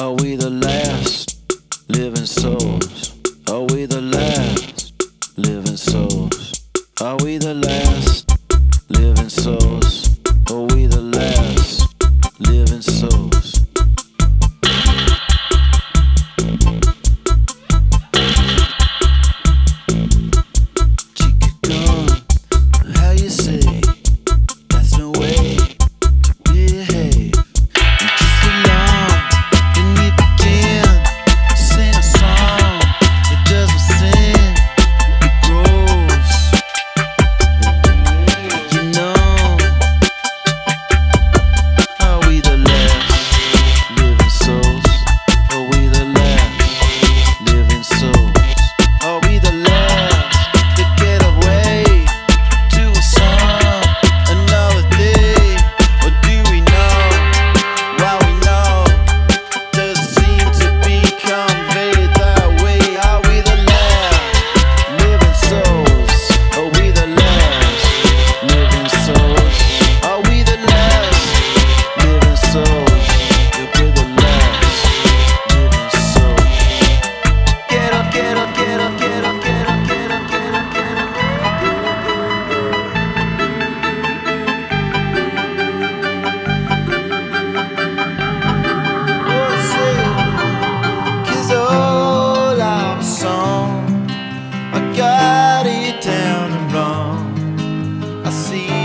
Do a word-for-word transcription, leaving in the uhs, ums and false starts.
Are we the last living souls? Are we the last living souls? Are we the last living souls? Are we the last living souls? Chica gone, how you say? That's no way to behave. Got it down and wrong. I see